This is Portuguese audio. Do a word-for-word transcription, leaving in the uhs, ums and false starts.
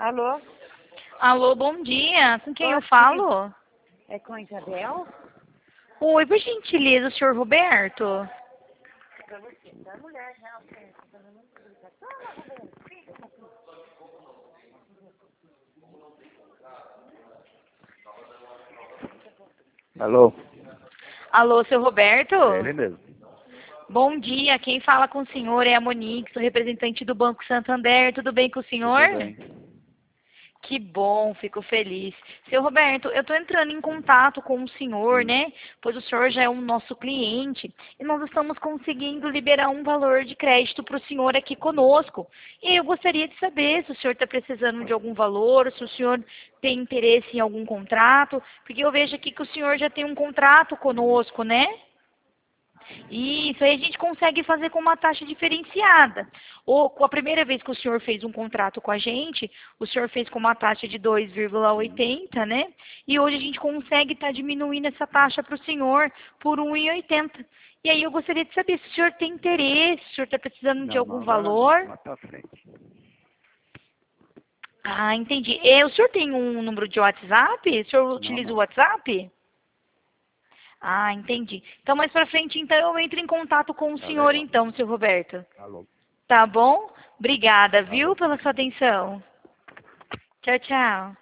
Alô? Alô, bom dia. Com quem Oi, eu falo? É com a Isabel? Oi, por gentileza, o senhor Roberto? Alô? Alô, seu Roberto? É ele mesmo. Bom dia. Quem fala com o senhor é a Monique, sou representante do Banco Santander. Tudo bem com o senhor? Tudo bem. Que bom, fico feliz. Seu Roberto, eu estou entrando em contato com o senhor, Hum. né? Pois o senhor já é um nosso cliente e nós estamos conseguindo liberar um valor de crédito para o senhor aqui conosco. E eu gostaria de saber se o senhor está precisando de algum valor, se o senhor tem interesse em algum contrato, porque eu vejo aqui que o senhor já tem um contrato conosco, né? Isso, aí a gente consegue fazer com uma taxa diferenciada. Ou com a primeira vez que o senhor fez um contrato com a gente, o senhor fez com uma taxa de dois vírgula oitenta, né? E hoje a gente consegue estar diminuindo essa taxa para o senhor por um vírgula oitenta. E aí eu gostaria de saber se o senhor tem interesse, se o senhor está precisando de Não, algum não, agora não. valor. Lá pra frente. Ah, entendi. E o senhor tem um número de WhatsApp? O senhor Não, utiliza o não. WhatsApp? Ah, entendi. Então, mais pra frente, então, eu entro em contato com o Tá senhor, legal. então, seu Roberto. Alô? Tá bom? Obrigada, viu, Alô? pela sua atenção. Tchau, tchau.